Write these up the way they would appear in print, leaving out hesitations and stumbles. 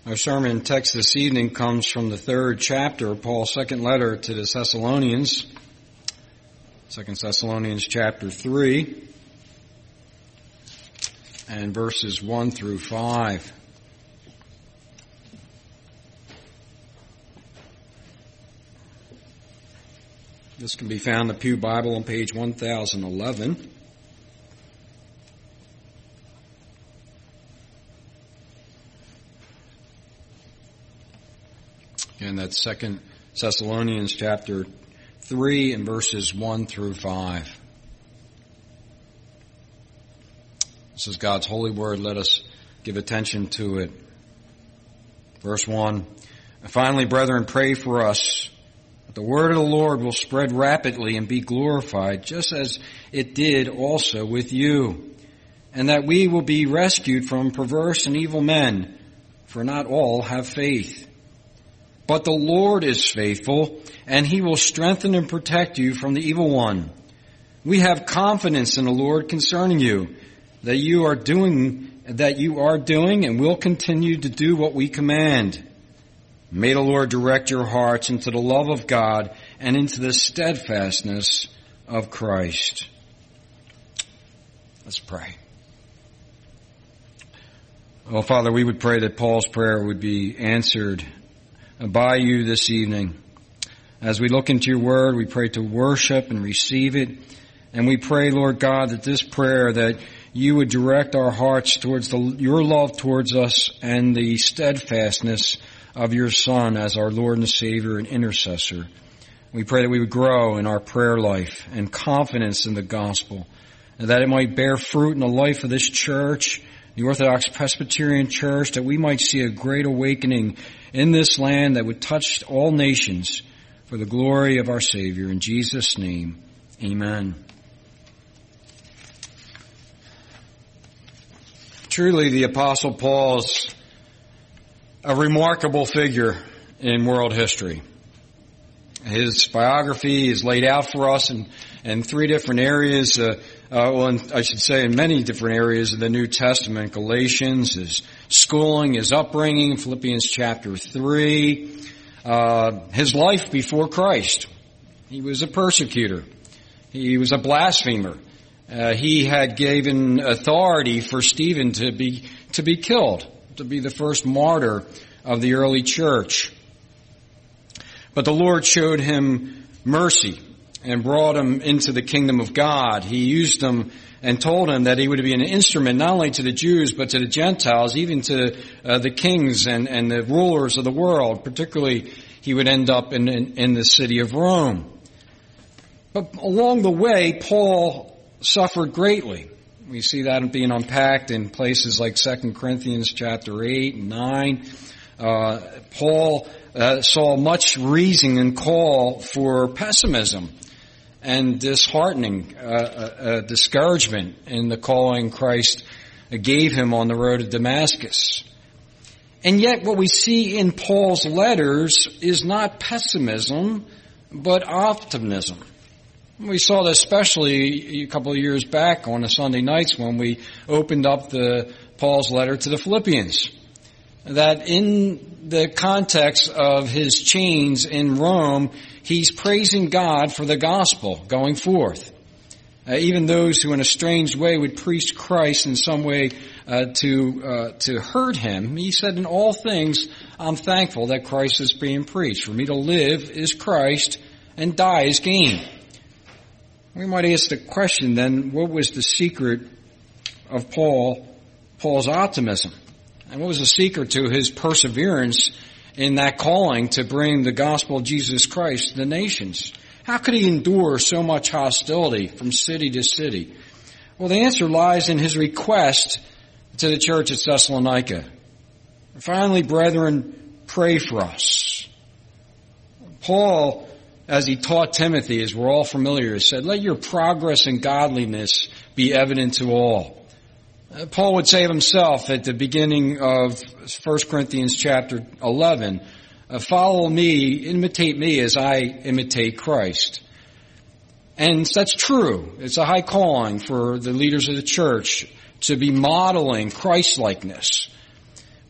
Our sermon text this evening comes from the third chapter of Paul's second letter to the Thessalonians, 2 Thessalonians chapter 3, and verses 1 through 5. This can be found in the Pew Bible on page 1011. And that's 2 Thessalonians chapter 3 and verses 1 through 5. This is God's holy word. Let us give attention to it. Verse 1. Finally, brethren, pray for us that the word of the Lord will spread rapidly and be glorified, just as it did also with you, and that we will be rescued from perverse and evil men, for not all have faith. But the Lord is faithful, and He will strengthen and protect you from the evil one. We have confidence in the Lord concerning you, that you are doing and will continue to do what we command. May the Lord direct your hearts into the love of God and into the steadfastness of Christ. Let's pray. Oh, Father, we would pray that Paul's prayer would be answered by you this evening. As we look into your word, we pray to worship and receive it. And we pray, Lord God, that this prayer, that you would direct our hearts towards your love towards us and the steadfastness of your Son as our Lord and Savior and intercessor. We pray that we would grow in our prayer life and confidence in the gospel, and that it might bear fruit in the life of this church, the Orthodox Presbyterian Church, that we might see a great awakening in this land that would touch all nations for the glory of our Savior. In Jesus' name, amen. Truly, the Apostle Paul's a remarkable figure in world history. His biography is laid out for us in three different areas, in many different areas of the New Testament. Galatians, his schooling, his upbringing, Philippians chapter 3, his life before Christ. He was a persecutor. He was a blasphemer. He had given authority for Stephen to be killed, to be the first martyr of the early church. But the Lord showed him mercy and brought him into the kingdom of God. He used him and told him that he would be an instrument not only to the Jews but to the Gentiles, even to the kings and the rulers of the world. Particularly, he would end up in the city of Rome. But along the way, Paul suffered greatly. We see that being unpacked in places like 2 Corinthians chapter 8 and 9. Paul saw much reason and call for pessimism and disheartening, discouragement in the calling Christ gave him on the road to Damascus. And yet what we see in Paul's letters is not pessimism, but optimism. We saw this especially a couple of years back on the Sunday nights when we opened up Paul's letter to the Philippians. That in the context of his chains in Rome, he's praising God for the gospel going forth. Even those who in a strange way would preach Christ in some way to hurt him, he said, in all things, I'm thankful that Christ is being preached. For me to live is Christ and die is gain. We might ask the question then, what was the secret of Paul's optimism? And what was the secret to his perseverance in that calling to bring the gospel of Jesus Christ to the nations? How could he endure so much hostility from city to city? Well, the answer lies in his request to the church at Thessalonica. Finally, brethren, pray for us. Paul, as he taught Timothy, as we're all familiar, said, let your progress in godliness be evident to all. Paul would say of himself at the beginning of 1 Corinthians chapter 11, follow me, imitate me as I imitate Christ. And that's true. It's a high calling for the leaders of the church to be modeling Christ-likeness.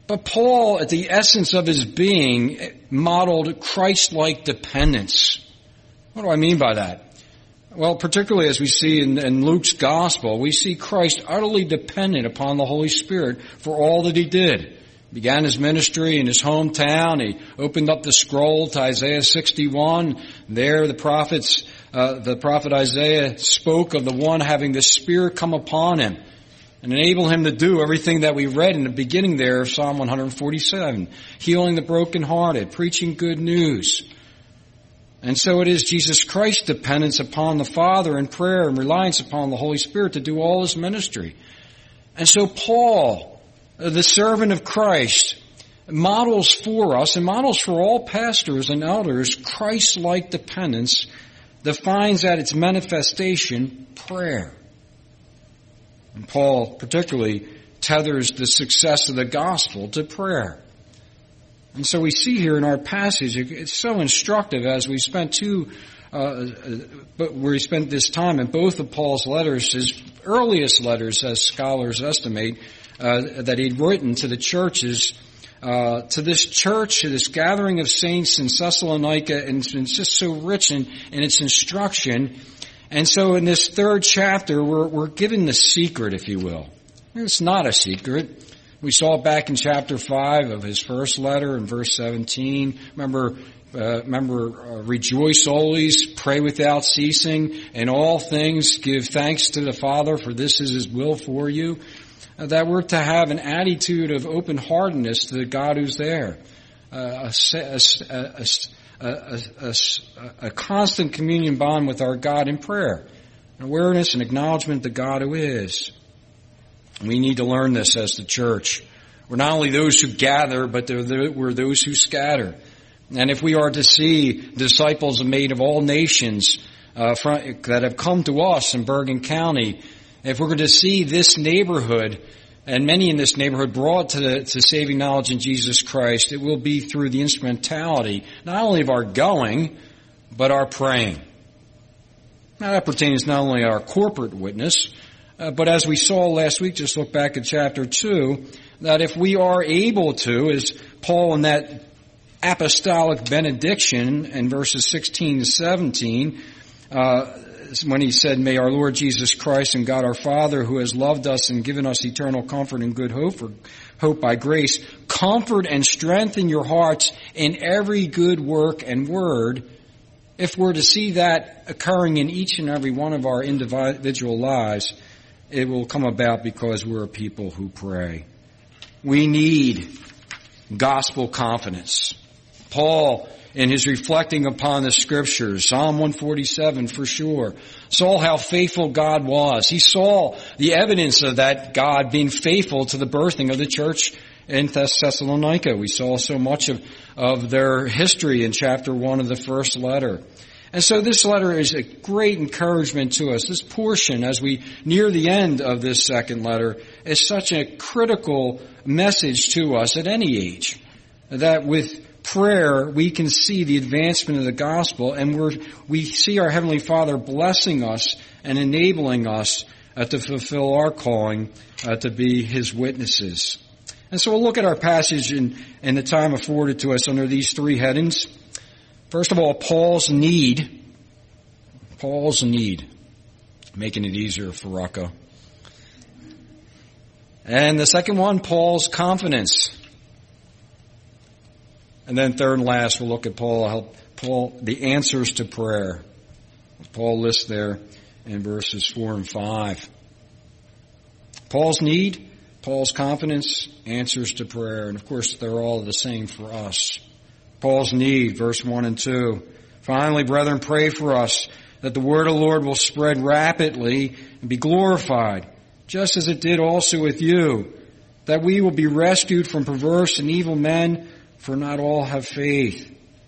But Paul, at the essence of his being, modeled Christ-like dependence. What do I mean by that? Well, particularly as we see in Luke's gospel, we see Christ utterly dependent upon the Holy Spirit for all that he did. He began his ministry in his hometown. He opened up the scroll to Isaiah 61. There the prophet Isaiah spoke of the one having the Spirit come upon him and enable him to do everything that we read in the beginning there of Psalm 147, healing the brokenhearted, preaching good news. And so it is Jesus Christ's dependence upon the Father in prayer and reliance upon the Holy Spirit to do all his ministry. And so Paul, the servant of Christ, models for us and models for all pastors and elders Christ-like dependence that finds at its manifestation prayer. And Paul particularly tethers the success of the gospel to prayer. And so we see here in our passage, it's so instructive as we spent where he spent this time in both of Paul's letters, his earliest letters, as scholars estimate, that he'd written to the churches, to this church, to this gathering of saints in Thessalonica, and it's just so rich in its instruction. And so in this third chapter, we're given the secret, if you will. It's not a secret. We saw back in chapter 5 of his first letter in verse 17. Remember, rejoice always, pray without ceasing, in all things give thanks to the Father, for this is his will for you. That we're to have an attitude of open-heartedness to the God who's there. A constant communion bond with our God in prayer. An awareness and acknowledgement of the God who is. We need to learn this as the church. We're not only those who gather, but we're those who scatter. And if we are to see disciples made of all nations that have come to us in Bergen County, if we're going to see this neighborhood and many in this neighborhood brought to saving knowledge in Jesus Christ, it will be through the instrumentality not only of our going, but our praying. Now that pertains not only to our corporate witness, but as we saw last week, just look back at chapter 2, that if we are able to, as Paul in that apostolic benediction in verses 16 to 17, when he said, may our Lord Jesus Christ and God our Father, who has loved us and given us eternal comfort and good hope by grace, comfort and strengthen your hearts in every good work and word. If we're to see that occurring in each and every one of our individual lives, it will come about because we're a people who pray. We need gospel confidence. Paul, in his reflecting upon the scriptures, Psalm 147 for sure, saw how faithful God was. He saw the evidence of that God being faithful to the birthing of the church in Thessalonica. We saw so much of their history in chapter 1 of the first letter. And so this letter is a great encouragement to us. This portion, as we near the end of this second letter, is such a critical message to us at any age, that with prayer we can see the advancement of the gospel, and we see our Heavenly Father blessing us and enabling us to fulfill our calling to be His witnesses. And so we'll look at our passage in the time afforded to us under these three headings. First of all, Paul's need. Paul's need. Making it easier for Rocco. And the second one, Paul's confidence. And then third and last, we'll look at Paul, the answers to prayer. Paul lists there in verses 4 and 5. Paul's need, Paul's confidence, answers to prayer. And of course, they're all the same for us. Paul's need, verse 1 and 2. Finally, brethren, pray for us that the word of the Lord will spread rapidly and be glorified, just as it did also with you, that we will be rescued from perverse and evil men, for not all have faith.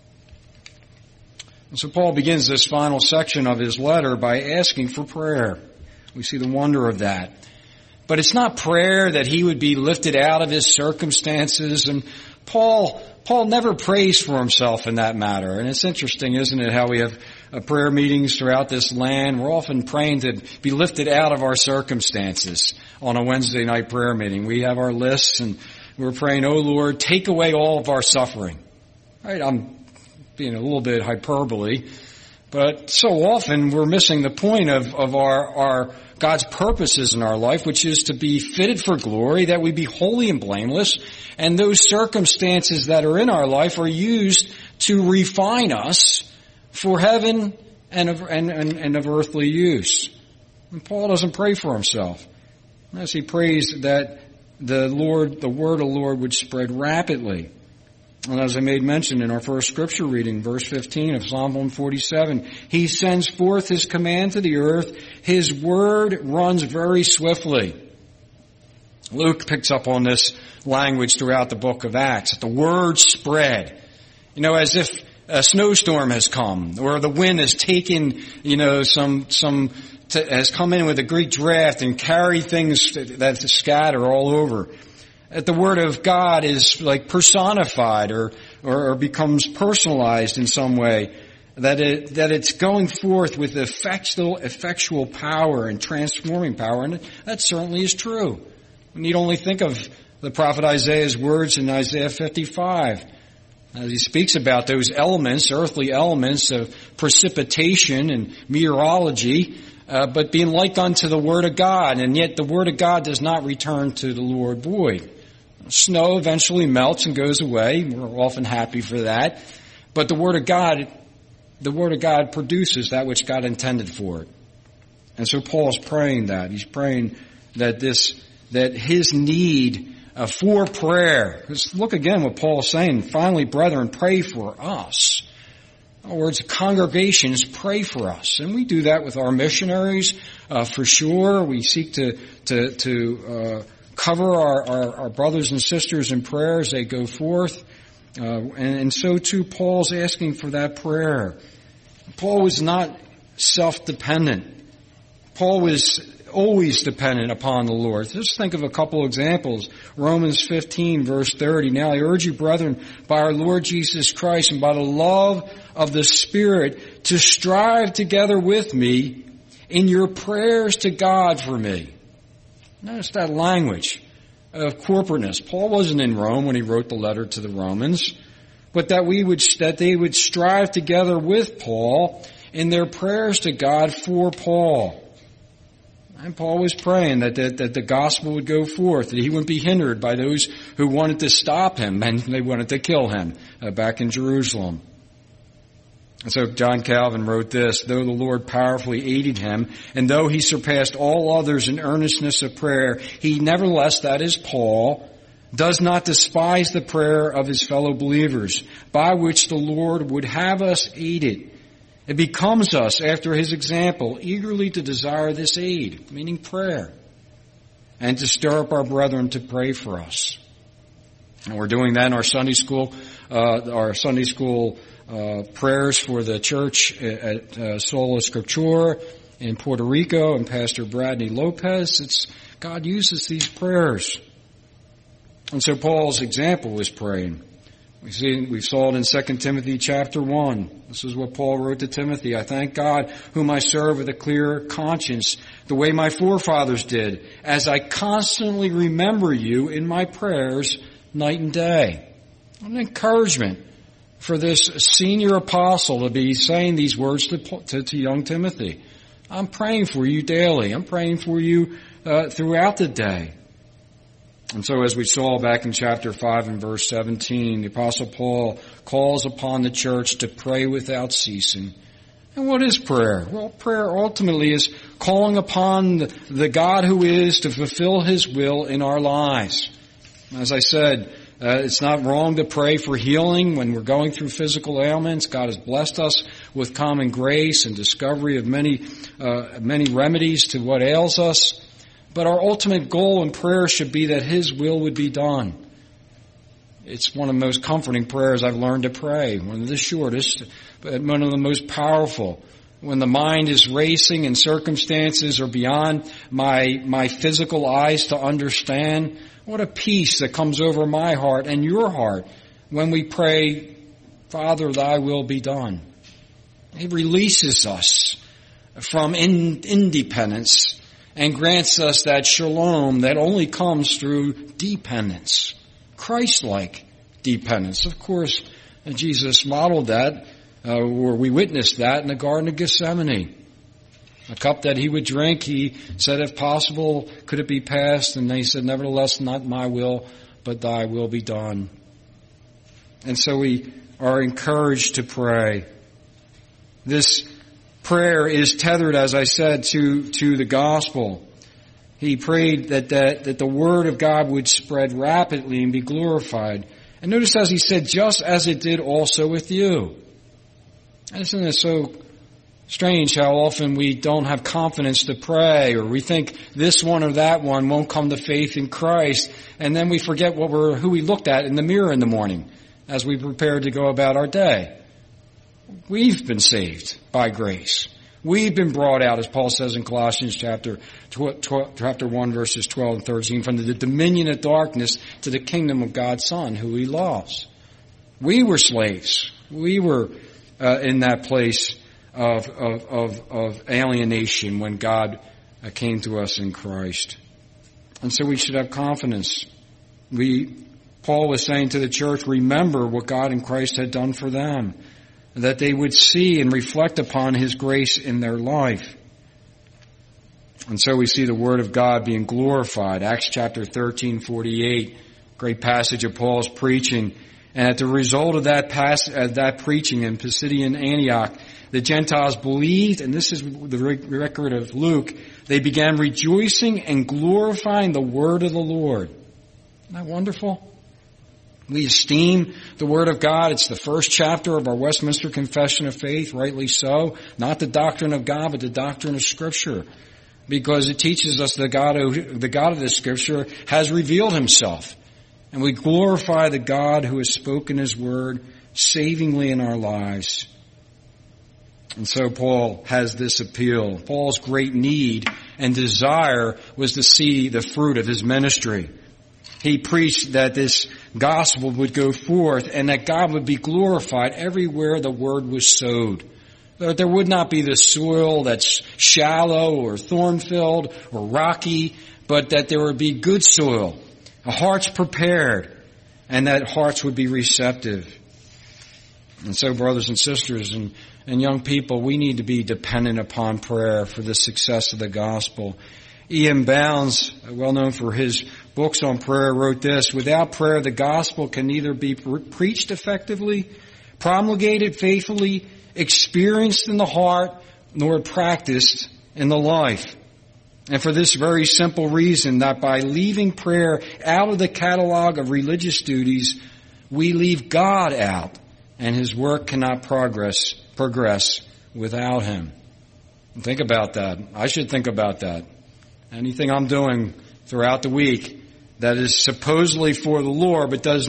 And so Paul begins this final section of his letter by asking for prayer. We see the wonder of that. But it's not prayer that he would be lifted out of his circumstances. And Paul never prays for himself in that matter. And it's interesting, isn't it, how we have prayer meetings throughout this land. We're often praying to be lifted out of our circumstances on a Wednesday night prayer meeting. We have our lists and we're praying, "Oh Lord, take away all of our suffering." Right? I'm being a little bit hyperbole, but so often we're missing the point of our God's purposes in our life, which is to be fitted for glory, that we be holy and blameless, and those circumstances that are in our life are used to refine us for heaven and of earthly use. And Paul doesn't pray for himself. As he prays that the word of the Lord would spread rapidly. And as I made mention in our first scripture reading, verse 15 of Psalm 147, he sends forth his command to the earth. His word runs very swiftly. Luke picks up on this language throughout the book of Acts. The word spread. As if a snowstorm has come, or the wind has taken, has come in with a great draft and carried things that scatter all over. That the Word of God is like personified or becomes personalized in some way. That it's going forth with effectual power and transforming power, and that certainly is true. We need only think of the prophet Isaiah's words in Isaiah 55. As he speaks about those elements, earthly elements of precipitation and meteorology, but being like unto the Word of God, and yet the Word of God does not return to the Lord void. Snow eventually melts and goes away. We're often happy for that. But the Word of God produces that which God intended for it. And so Paul's praying that. He's praying that his need for prayer. Let's look again what Paul's saying. Finally, brethren, pray for us. In other words, congregations pray for us. And we do that with our missionaries, for sure. We seek to cover our brothers and sisters in prayer as they go forth. And so too, Paul's asking for that prayer. Paul was not self-dependent. Paul was always dependent upon the Lord. Just think of a couple examples. Romans 15, verse 30. Now I urge you, brethren, by our Lord Jesus Christ and by the love of the Spirit, to strive together with me in your prayers to God for me. Notice that language of corporateness. Paul wasn't in Rome when he wrote the letter to the Romans, but that they would strive together with Paul in their prayers to God for Paul. And Paul was praying that the gospel would go forth, that he wouldn't be hindered by those who wanted to stop him and they wanted to kill him back in Jerusalem. And so John Calvin wrote this, though the Lord powerfully aided him, and though he surpassed all others in earnestness of prayer, he nevertheless, that is Paul, does not despise the prayer of his fellow believers, by which the Lord would have us aided. It becomes us, after his example, eagerly to desire this aid, meaning prayer, and to stir up our brethren to pray for us. And we're doing that in our Sunday school prayers for the church at Sola Scriptura in Puerto Rico and Pastor Bradley Lopez. God uses these prayers. And so Paul's example was praying. We saw it in 2 Timothy chapter 1. This is what Paul wrote to Timothy. I thank God whom I serve with a clear conscience, the way my forefathers did, as I constantly remember you in my prayers night and day. An encouragement for this senior apostle to be saying these words to young Timothy. I'm praying for you daily. I'm praying for you throughout the day. And so as we saw back in chapter 5 and verse 17, the Apostle Paul calls upon the church to pray without ceasing. And what is prayer? Well, prayer ultimately is calling upon the God who is to fulfill His will in our lives. As I said, it's not wrong to pray for healing when we're going through physical ailments. God has blessed us with common grace and discovery of many remedies to what ails us. But our ultimate goal in prayer should be that His will would be done. It's one of the most comforting prayers I've learned to pray. One of the shortest, but one of the most powerful. When the mind is racing and circumstances are beyond my physical eyes to understand, what a peace that comes over my heart and your heart when we pray, Father, Thy will be done. It releases us from independence and grants us that shalom that only comes through dependence. Christ-like dependence. Of course, Jesus modeled that, or we witnessed that in the Garden of Gethsemane. A cup that he would drink, he said, if possible, could it be passed? And he said, nevertheless, not my will, but thy will be done. And so we are encouraged to pray. This prayer is tethered, as I said, to the gospel. He prayed that the word of God would spread rapidly and be glorified. And notice as he said, just as it did also with you. Isn't it so strange how often we don't have confidence to pray, or we think this one or that one won't come to faith in Christ, and then we forget who we looked at in the mirror in the morning as we prepare to go about our day. We've been saved by grace. We've been brought out, as Paul says in Colossians chapter 1, verses 12 and 13, from the dominion of darkness to the kingdom of God's Son, who he loves. We were slaves. We were in that place of alienation when God came to us in Christ. And so we should have confidence. Paul was saying to the church, remember what God in Christ had done for them, that they would see and reflect upon his grace in their life. And so we see the word of God being glorified. Acts chapter 13:48, great passage of Paul's preaching. And at the result of that preaching in Pisidian Antioch, the Gentiles believed, and this is the record of Luke, they began rejoicing and glorifying the word of the Lord. Isn't that wonderful? We esteem the Word of God. It's the first chapter of our Westminster Confession of Faith, rightly so. Not the doctrine of God, but the doctrine of Scripture. Because it teaches us the God of the Scripture has revealed himself. And we glorify the God who has spoken his word savingly in our lives. And so Paul has this appeal. Paul's great need and desire was to see the fruit of his ministry. He preached that this gospel would go forth and that God would be glorified everywhere the word was sowed. That there would not be the soil that's shallow or thorn-filled or rocky, but that there would be good soil, hearts prepared, and that hearts would be receptive. And so, brothers and sisters and young people, we need to be dependent upon prayer for the success of the gospel. E.M. Bounds, well known for his books on prayer, wrote this: without prayer, the gospel can neither be preached effectively, promulgated faithfully, experienced in the heart, nor practiced in the life. And for this very simple reason, that by leaving prayer out of the catalog of religious duties, we leave God out, and his work cannot progress without him. And think about that. I should think about that. Anything I'm doing throughout the week that is supposedly for the Lord, but is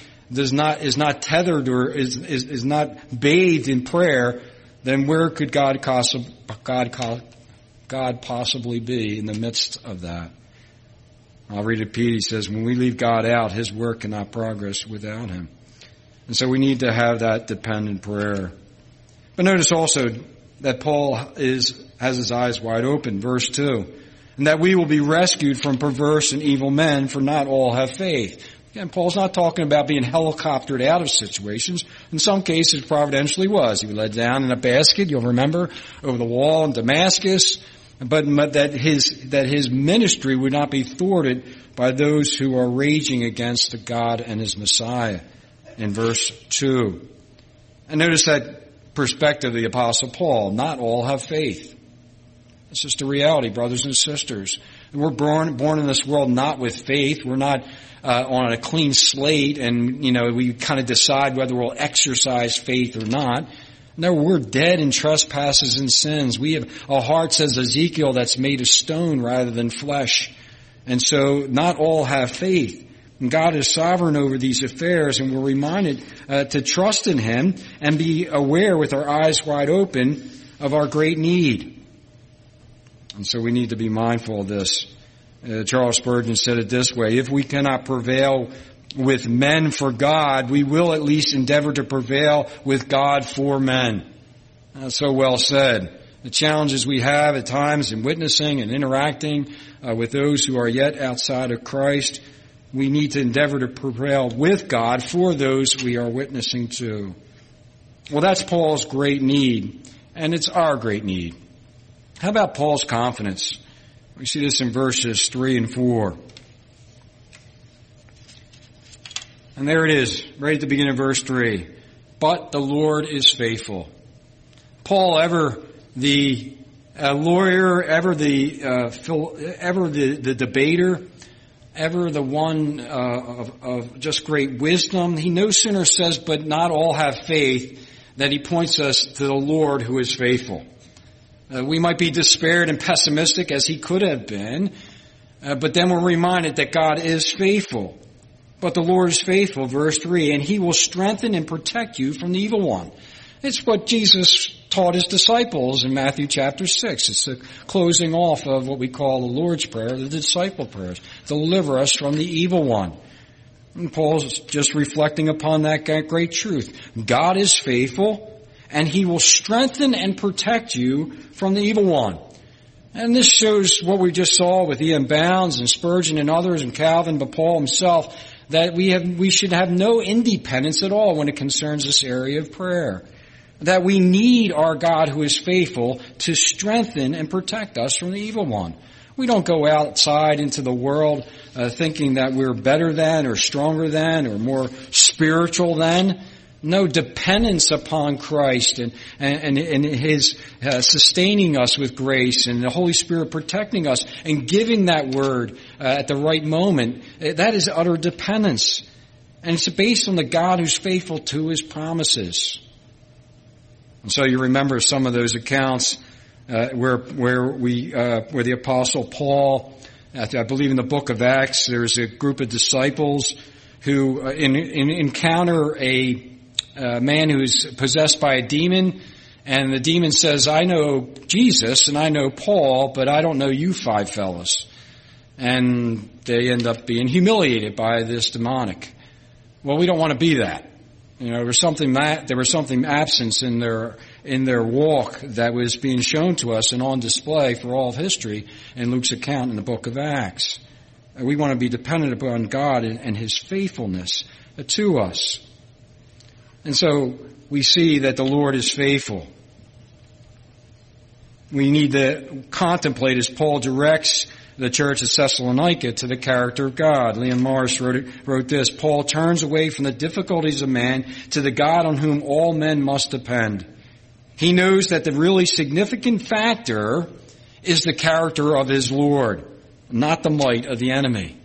not tethered or is not bathed in prayer, then where could God possibly be in the midst of that? I'll read it. He says, when we leave God out, his work cannot progress without him. And so we need to have that dependent prayer. But notice also that Paul has his eyes wide open, verse 2. And that we will be rescued from perverse and evil men, for not all have faith. Again, Paul's not talking about being helicoptered out of situations. In some cases, providentially was. He was led down in a basket, you'll remember, over the wall in Damascus. But that his ministry would not be thwarted by those who are raging against God and his Messiah, in verse 2. And notice that perspective of the Apostle Paul. Not all have faith. It's just a reality, brothers and sisters. And we're born in this world not with faith. We're not on a clean slate, and we kind of decide whether we'll exercise faith or not. No, we're dead in trespasses and sins. We have a heart, says Ezekiel, that's made of stone rather than flesh. And so not all have faith. And God is sovereign over these affairs, and we're reminded to trust in him and be aware with our eyes wide open of our great need. And so we need to be mindful of this. Charles Spurgeon said it this way: if we cannot prevail with men for God, we will at least endeavor to prevail with God for men. That's so well said. The challenges we have at times in witnessing and interacting with those who are yet outside of Christ, we need to endeavor to prevail with God for those we are witnessing to. Well, that's Paul's great need, and it's our great need. How about Paul's confidence? We see this in verses 3 and 4. And there it is, right at the beginning of verse 3. But the Lord is faithful. Paul, ever the lawyer, ever the debater, ever the one of just great wisdom, he no sooner says, but not all have faith, that he points us to the Lord who is faithful. We might be despaired and pessimistic as he could have been, but then we're reminded that God is faithful. But the Lord is faithful, verse 3, and he will strengthen and protect you from the evil one. It's what Jesus taught his disciples in Matthew chapter 6. It's the closing off of what we call the Lord's Prayer, the disciple prayers. Deliver us from the evil one. And Paul's just reflecting upon that great truth. God is faithful, and he will strengthen and protect you from the evil one. And this shows what we just saw with E.M. Bounds and Spurgeon and others and Calvin, but Paul himself, that we should have no independence at all when it concerns this area of prayer. That we need our God who is faithful to strengthen and protect us from the evil one. We don't go outside into the world thinking that we're better than or stronger than or more spiritual than. No, dependence upon Christ and his sustaining us with grace and the Holy Spirit protecting us and giving that word at the right moment. That is utter dependence. And it's based on the God who's faithful to his promises. And so you remember some of those accounts where the Apostle Paul, I believe in the book of Acts, there's a group of disciples who encounter a man who's possessed by a demon, and the demon says, I know Jesus and I know Paul, but I don't know you 5 fellas. And they end up being humiliated by this demonic. Well, we don't want to be that. You know, there was something absence in their walk that was being shown to us and on display for all of history in Luke's account in the book of Acts. We want to be dependent upon God and his faithfulness to us. And so we see that the Lord is faithful. We need to contemplate as Paul directs the church of Thessalonica to the character of God. Leon Morris wrote this, Paul turns away from the difficulties of man to the God on whom all men must depend. He knows that the really significant factor is the character of his Lord, not the might of the enemy.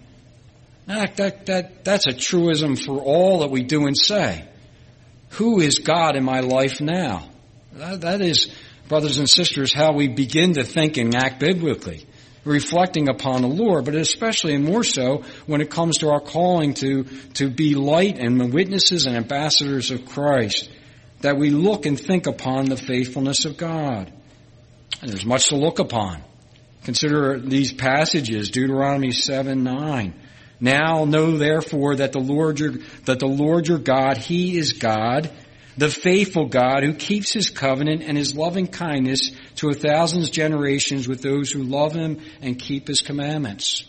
That's a truism for all that we do and say. Who is God in my life now? That is, brothers and sisters, how we begin to think and act biblically, reflecting upon the Lord, but especially and more so when it comes to our calling to be light and witnesses and ambassadors of Christ, that we look and think upon the faithfulness of God. And there's much to look upon. Consider these passages, Deuteronomy 7:9. Now know therefore that the Lord your God, he is God, the faithful God who keeps his covenant and his loving kindness to 1,000 generations with those who love him and keep his commandments.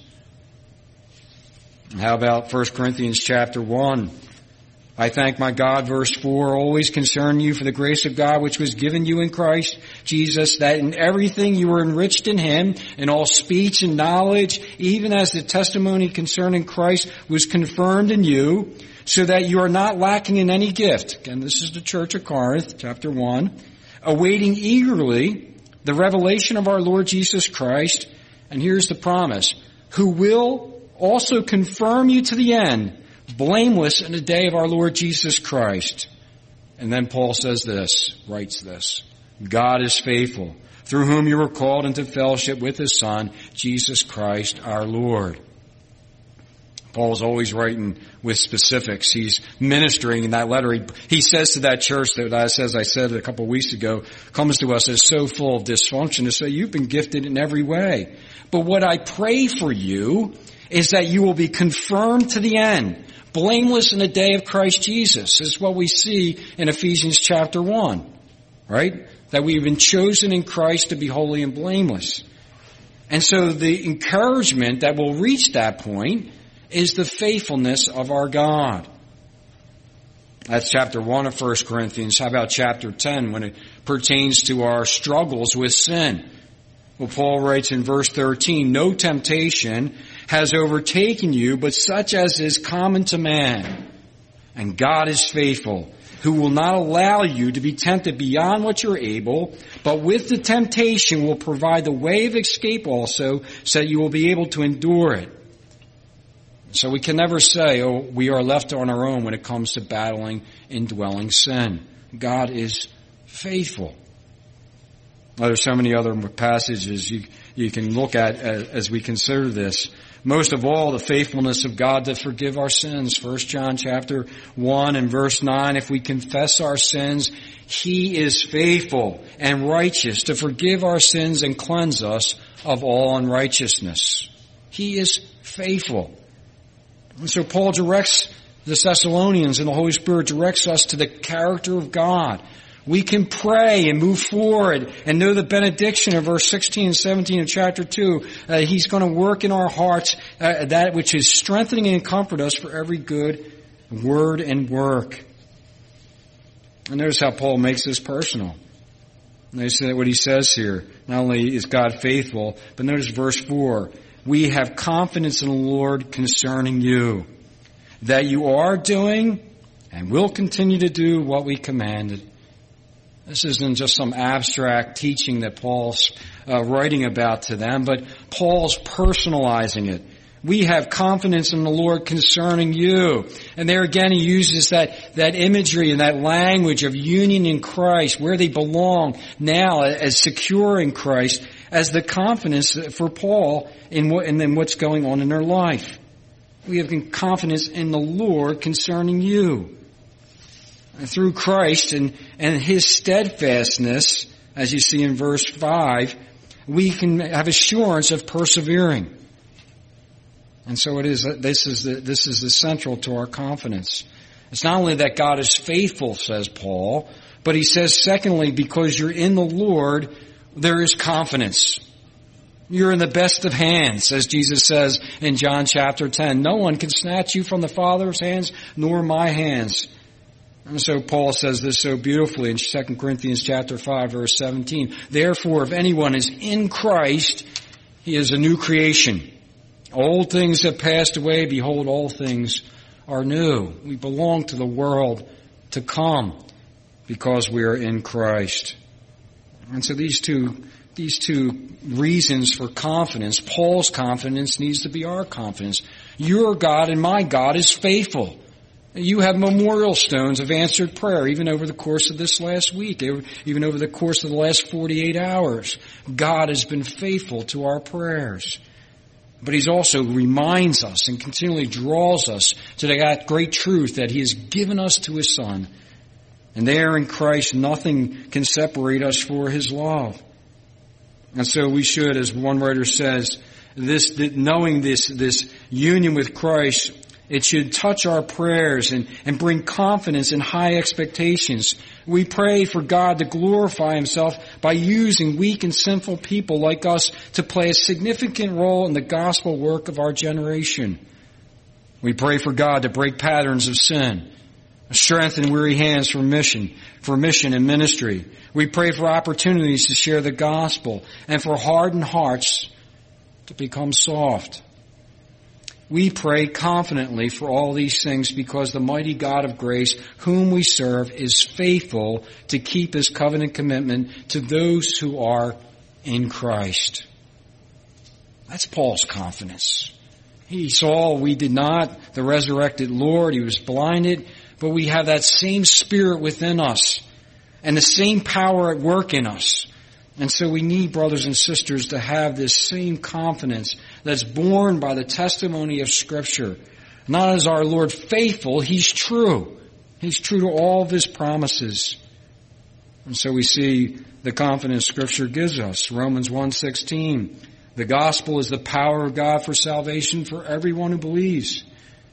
And how about 1 Corinthians chapter 1? I thank my God, verse 4, always concern you for the grace of God which was given you in Christ Jesus, that in everything you were enriched in him, in all speech and knowledge, even as the testimony concerning Christ was confirmed in you, so that you are not lacking in any gift. Again, this is the church of Corinth, chapter 1, awaiting eagerly the revelation of our Lord Jesus Christ, and here's the promise, who will also confirm you to the end, blameless in the day of our Lord Jesus Christ. And then Paul says this, writes this, God is faithful, through whom you were called into fellowship with his Son, Jesus Christ our Lord. Paul's always writing with specifics. He's ministering in that letter. He says to that church that, as I said a couple of weeks ago, comes to us as so full of dysfunction to say, you've been gifted in every way. But what I pray for you is that you will be confirmed to the end, blameless in the day of Christ Jesus. This is what we see in Ephesians chapter 1, right? That we've been chosen in Christ to be holy and blameless. And so the encouragement that will reach that point is the faithfulness of our God. That's chapter 1 of 1 Corinthians. How about chapter 10 when it pertains to our struggles with sin? Well, Paul writes in verse 13, "No temptation has overtaken you, but such as is common to man. And God is faithful, who will not allow you to be tempted beyond what you're able, but with the temptation will provide the way of escape also, so that you will be able to endure it." So we can never say, oh, we are left on our own when it comes to battling indwelling sin. God is faithful. There's so many other passages you can look at as we consider this. Most of all, the faithfulness of God to forgive our sins. 1 John chapter 1 and verse 9, "If we confess our sins, He is faithful and righteous to forgive our sins and cleanse us of all unrighteousness." He is faithful. And so Paul directs the Thessalonians, and the Holy Spirit directs us to the character of God. We can pray and move forward and know the benediction of verse 16 and 17 of chapter 2. He's going to work in our hearts that which is strengthening and comfort us for every good word and work. And notice how Paul makes this personal. Notice what he says here. Not only is God faithful, but notice verse 4. "We have confidence in the Lord concerning you, that you are doing and will continue to do what we commanded." This isn't just some abstract teaching that Paul's writing about to them, but Paul's personalizing it. We have confidence in the Lord concerning you. And there again he uses that imagery and that language of union in Christ, where they belong now as secure in Christ, as the confidence for Paul in what's going on in their life. We have confidence in the Lord concerning you. Through Christ and His steadfastness, as you see in verse 5, we can have assurance of persevering. And so it is. This is the central to our confidence. It's not only that God is faithful, says Paul, but he says, secondly, because you're in the Lord, there is confidence. You're in the best of hands, as Jesus says in John chapter 10. No one can snatch you from the Father's hands, nor my hands. And so Paul says this so beautifully in 2 Corinthians chapter 5, verse 17. "Therefore, if anyone is in Christ, he is a new creation. Old things have passed away. Behold, all things are new." We belong to the world to come because we are in Christ. And so these two reasons for confidence, Paul's confidence needs to be our confidence. Your God and my God is faithful. You have memorial stones of answered prayer, even over the course of this last week, even over the course of the last 48 hours. God has been faithful to our prayers. But He's also reminds us and continually draws us to that great truth that He has given us to His Son. And there in Christ, nothing can separate us for His love. And so we should, as one writer says, knowing this union with Christ, it should touch our prayers and bring confidence and high expectations. We pray for God to glorify Himself by using weak and sinful people like us to play a significant role in the gospel work of our generation. We pray for God to break patterns of sin, strengthen weary hands for mission and ministry. We pray for opportunities to share the gospel and for hardened hearts to become soft. We pray confidently for all these things because the mighty God of grace, whom we serve, is faithful to keep His covenant commitment to those who are in Christ. That's Paul's confidence. He saw, we did not, the resurrected Lord. He was blinded, but we have that same Spirit within us and the same power at work in us. And so we need, brothers and sisters, to have this same confidence that's born by the testimony of Scripture. Not as our Lord faithful, He's true. He's true to all of His promises. And so we see the confidence Scripture gives us. Romans 1:16. The gospel is the power of God for salvation for everyone who believes.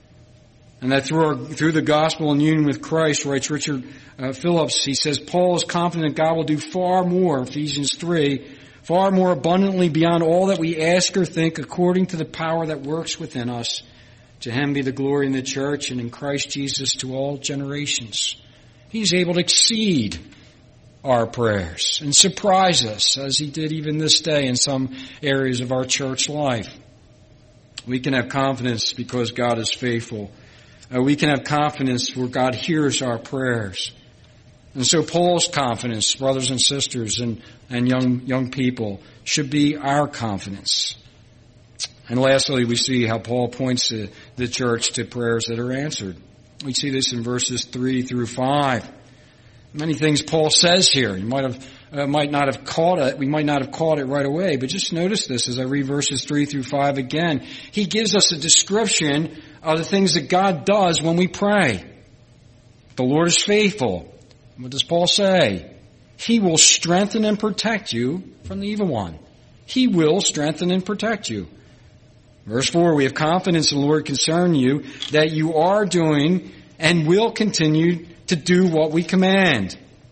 And that through the gospel and union with Christ, writes Richard Phillips, he says, Paul is confident God will do far more, Ephesians 3, far more abundantly beyond all that we ask or think, according to the power that works within us. To him be the glory in the church and in Christ Jesus to all generations. He's able to exceed our prayers and surprise us, as he did even this day in some areas of our church life. We can have confidence because God is faithful. We can have confidence where God hears our prayers. And so Paul's confidence, brothers and sisters and young people, should be our confidence. And lastly, we see how Paul points the church to prayers that are answered. We see this in verses 3 through 5. Many things Paul says here. You might not have caught it. We might not have caught it right away, but just notice this as I read verses 3 through 5 again. He gives us a description of the things that God does when we pray. The Lord is faithful. What does Paul say? He will strengthen and protect you from the evil one. He will strengthen and protect you. Verse 4, we have confidence in the Lord concerning you that you are doing and will continue to do what we command.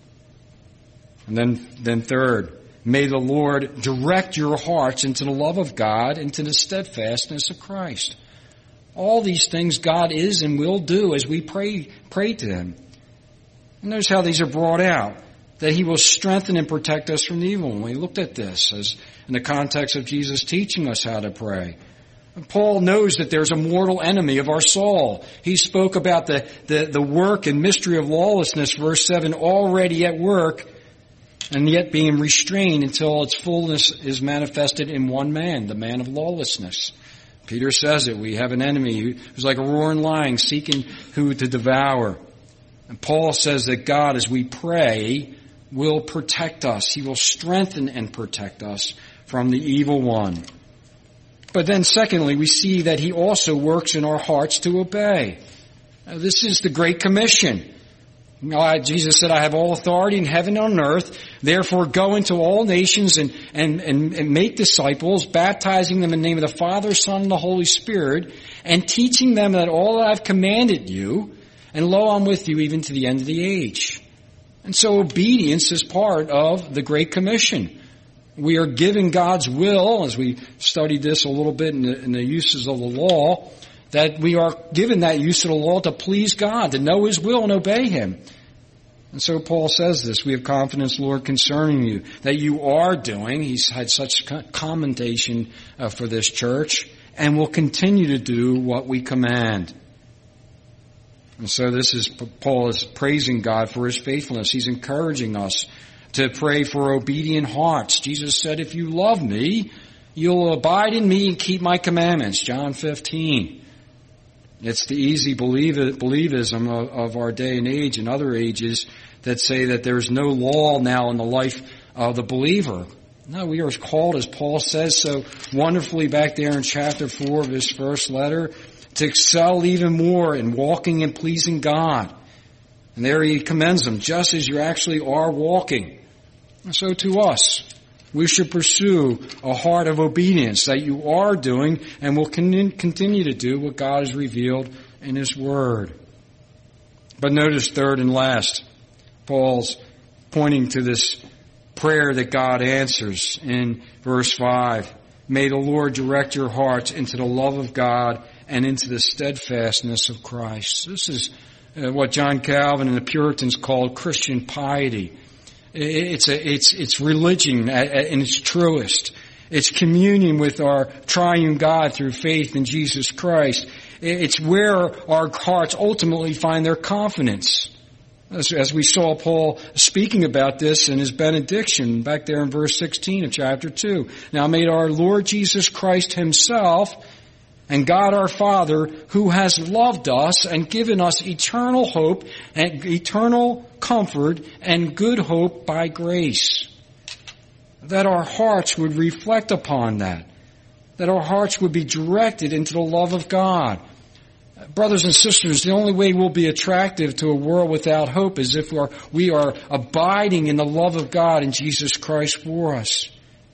And then third, may the Lord direct your hearts into the love of God, into the steadfastness of Christ. All these things God is and will do as we pray to Him. And notice how these are brought out. That He will strengthen and protect us from the evil one. We looked at this as in the context of Jesus teaching us how to pray. And Paul knows that there's a mortal enemy of our soul. He spoke about the work and mystery of lawlessness, verse 7, already at work and yet being restrained until its fullness is manifested in one man, the man of lawlessness. Peter says it. We have an enemy who's like a roaring lion seeking who to devour. And Paul says that God, as we pray, will protect us. He will strengthen and protect us from the evil one. But then secondly, we see that He also works in our hearts to obey. Now, this is the Great Commission. Jesus said, I have all authority in heaven and on earth. Therefore, go into all nations and make disciples, baptizing them in the name of the Father, Son, and the Holy Spirit, and teaching them that all that I've commanded you, and lo, I'm with you even to the end of the age. And so obedience is part of the Great Commission. We are giving God's will, as we studied this a little bit in the uses of the law, that we are given that use of the law to please God, to know His will and obey Him. And so Paul says this, we have confidence, Lord, concerning you, that you are doing. He's had such commendation for this church, and will continue to do what we command. And so Paul is praising God for His faithfulness. He's encouraging us to pray for obedient hearts. Jesus said, if you love me, you'll abide in me and keep my commandments. John 15. It's the easy believism of our day and age and other ages that say that there's no law now in the life of the believer. No, we are called, as Paul says so wonderfully back there in chapter 4 of his first letter, to excel even more in walking and pleasing God. And there he commends them, just as you actually are walking. And so to us, we should pursue a heart of obedience that you are doing and will continue to do what God has revealed in His Word. But notice third and last, Paul's pointing to this prayer that God answers in verse 5. May the Lord direct your hearts into the love of God and into the steadfastness of Christ. This is what John Calvin and the Puritans called Christian piety. It's religion in its truest. It's communion with our triune God through faith in Jesus Christ. It's where our hearts ultimately find their confidence. As we saw Paul speaking about this in his benediction back there in verse 16 of chapter 2. Now may our Lord Jesus Christ Himself and God our Father, who has loved us and given us eternal hope and eternal comfort and good hope by grace, that our hearts would reflect upon that our hearts would be directed into the love of God. Brothers and sisters, the only way we'll be attractive to a world without hope is if we are abiding in the love of God and Jesus Christ for us.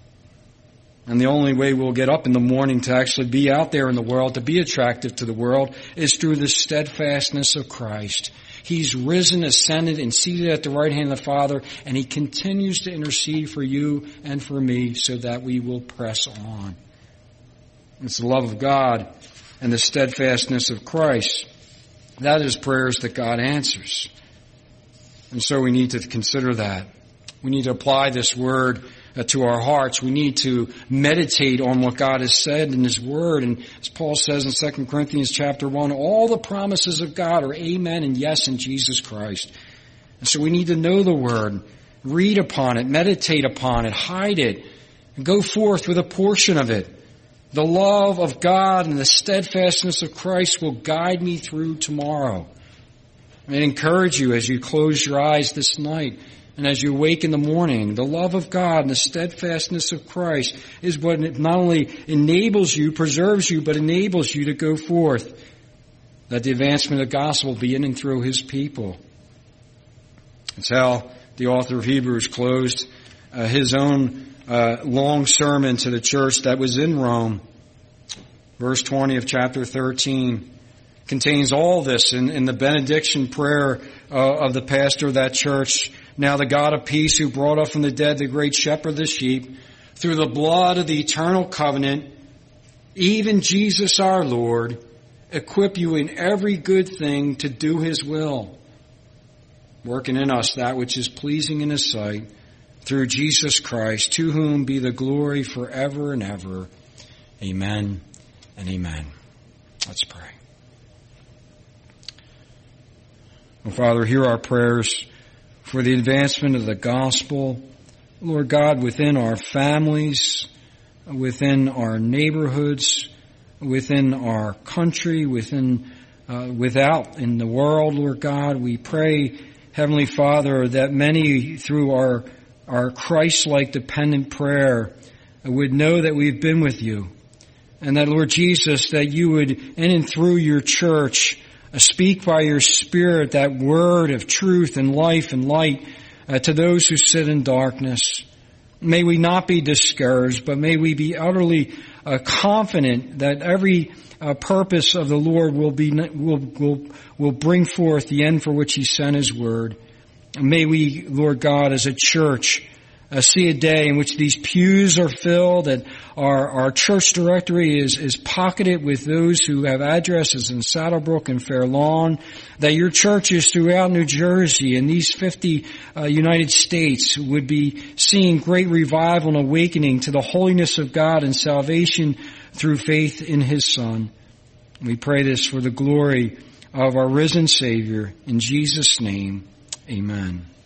And the only way we'll get up in the morning to actually be out there in the world, to be attractive to the world, is through the steadfastness of Christ. He's risen, ascended, and seated at the right hand of the Father, and He continues to intercede for you and for me so that we will press on. It's the love of God and the steadfastness of Christ. That is prayers that God answers. And so we need to consider that. We need to apply this word to our hearts. We need to meditate on what God has said in His Word. And as Paul says in 2 Corinthians chapter 1, all the promises of God are amen and yes in Jesus Christ. And so we need to know the Word, read upon it, meditate upon it, hide it, and go forth with a portion of it. The love of God and the steadfastness of Christ will guide me through tomorrow. I encourage you as you close your eyes this night and as you awake in the morning, the love of God and the steadfastness of Christ is what not only enables you, preserves you, but enables you to go forth, that the advancement of the gospel be in and through His people. It's how the author of Hebrews closed his own long sermon to the church that was in Rome. Verse 20 of chapter 13 contains all this in the benediction prayer of the pastor of that church. Now the God of peace, who brought up from the dead the great shepherd of the sheep, through the blood of the eternal covenant, even Jesus our Lord, equip you in every good thing to do His will, working in us that which is pleasing in His sight, through Jesus Christ, to whom be the glory forever and ever. Amen and amen. Let's pray. Oh, Father, hear our prayers for the advancement of the gospel, Lord God, within our families, within our neighborhoods, within our country, without in the world, Lord God. We pray, Heavenly Father, that many through our Christ-like dependent prayer would know that we've been with you, and that, Lord Jesus, that you would, in and through your church, speak by your Spirit that word of truth and life and light to those who sit in darkness. May we not be discouraged, but may we be utterly confident that every purpose of the Lord will bring forth the end for which He sent His word. And may we, Lord God, as a church, see a day in which these pews are filled, that our church directory is pocketed with those who have addresses in Saddlebrook and Fair Lawn, that your churches throughout New Jersey and these 50 United States would be seeing great revival and awakening to the holiness of God and salvation through faith in His Son. We pray this for the glory of our risen Savior. In Jesus' name, amen.